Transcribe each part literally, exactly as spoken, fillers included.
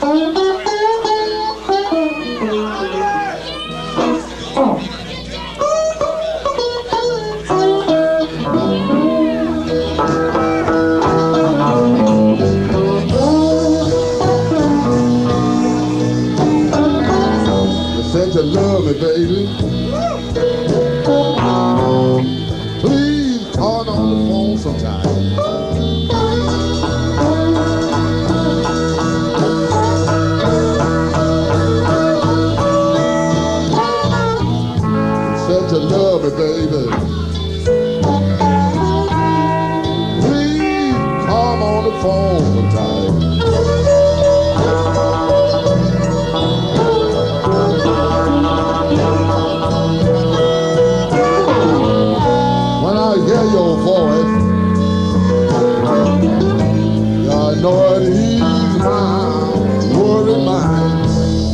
Said you love me, baby. Please call on the phone sometime. Said you love me, baby. Please call on the phone sometime. Hear your voice, I know it ease my worried mind.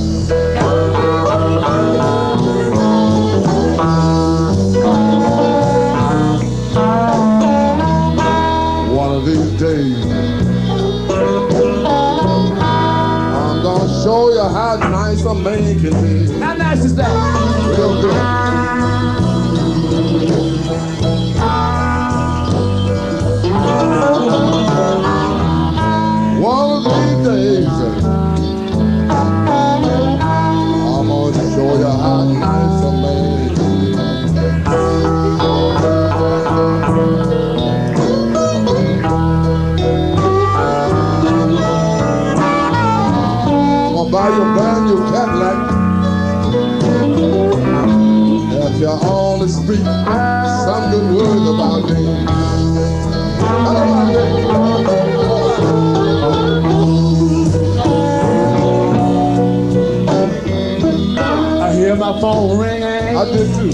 One of these days, I'm gonna show you how nice a man can be. How nice is that? Real good. One of these days, I'm gonna show you how nice a man can be. I'm gonna buy you a brand new Cadillac. If you're on the street, some good words about me. I hear my phone ringing. I did too.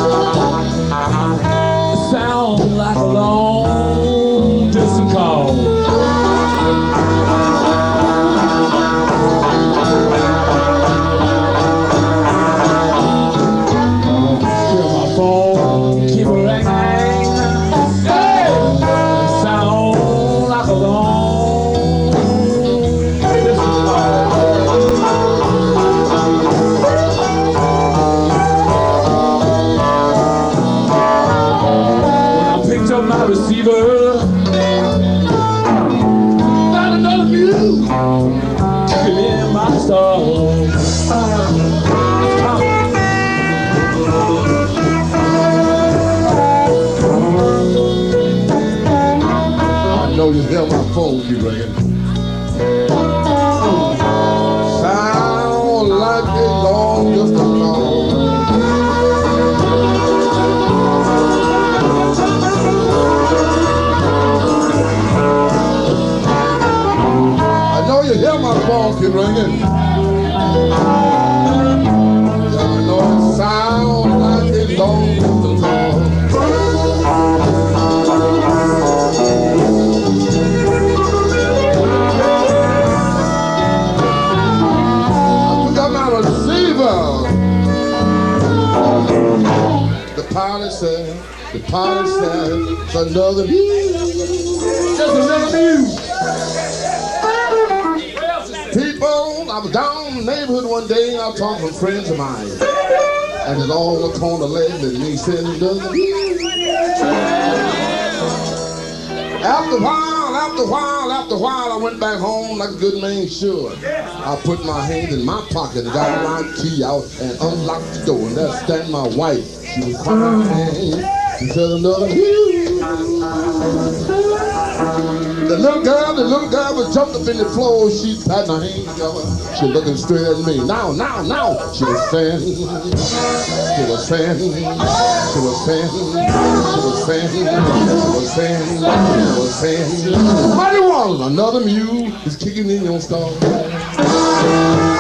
It sounds like a long distance call. Hear my phone keep ringing. Hey! It sounds like a long distance call. My receiver, got another view in my soul. I know you hear my phone keep ringing. Sound like a long distance call. You hear my phone keep ringing. Yeah, I know it sounds like a long distance call. I took out my receiver. The pilot said, the pilot said, it's another view. Just another view. People, I was down in the neighborhood one day and I was talking to friends of mine. And it all was on the leg and he said it doesn't. After a while, after a while, after a while, I went back home like a good man should. I put my hand in my pocket and got my key out and unlocked the door. And there stand my wife. She was crying. She said another view. The little girl, the little girl was jumped up in the floor. She patting her hands together. She looking straight at me. Now, now, now. She was saying, she was saying, she was saying, she was saying, she was saying, she was saying, mighty one, another mule is kicking in your skull.